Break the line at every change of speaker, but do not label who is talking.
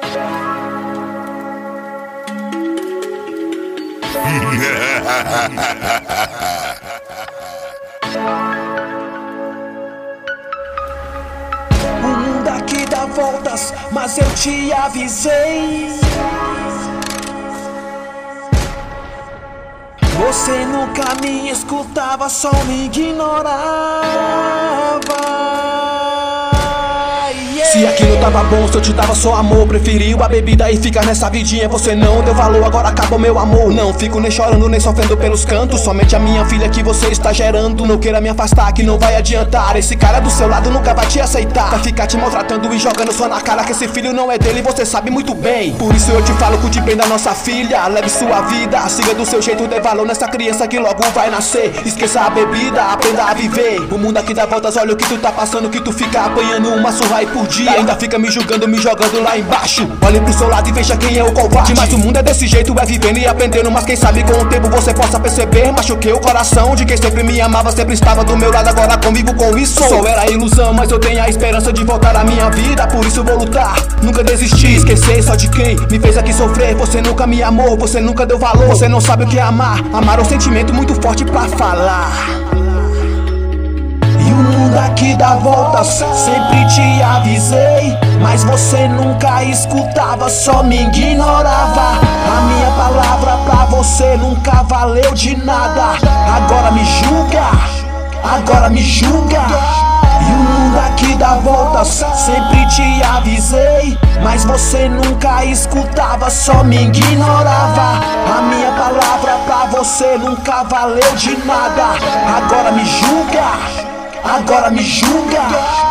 O mundo aqui dá voltas, mas eu te avisei. Você nunca me escutava, só me ignorava. Se aquilo tava bom, se eu te dava só amor, preferiu a bebida e ficar nessa vidinha. Você não deu valor, agora acabou meu amor. Não fico nem chorando, nem sofrendo pelos cantos. Somente a minha filha que você está gerando. Não queira me afastar, que não vai adiantar. Esse cara do seu lado nunca vai te aceitar. Vai ficar te maltratando e jogando só na cara que esse filho não é dele, você sabe muito bem. Por isso eu te falo, cuide bem da nossa filha. Leve sua vida, siga do seu jeito, dê valor nessa criança que logo vai nascer. Esqueça a bebida, aprenda a viver. O mundo aqui dá voltas, olha o que tu tá passando, que tu fica apanhando uma surra aí por dia. Ainda fica me julgando, me jogando lá embaixo. Olhe pro seu lado e veja quem é o covarde. Mas o mundo é desse jeito, é vivendo e aprendendo. Mas quem sabe com o tempo você possa perceber. Machuquei o coração de quem sempre me amava, sempre estava do meu lado, agora convivo com isso. Só era ilusão, mas eu tenho a esperança de voltar à minha vida. Por isso vou lutar, nunca desistir. Esquecer só de quem me fez aqui sofrer. Você nunca me amou, você nunca deu valor. Você não sabe o que é amar. Amar é um sentimento muito forte pra falar. E o mundo aqui dá voltas, sempre te avisei. Mas você nunca escutava, só me ignorava. A minha palavra pra você nunca valeu de nada. Agora me julga, agora me julga. E o mundo aqui dá voltas, sempre te avisei. Mas você nunca escutava, só me ignorava. A minha palavra pra você nunca valeu de nada. Agora me julga, agora me julga.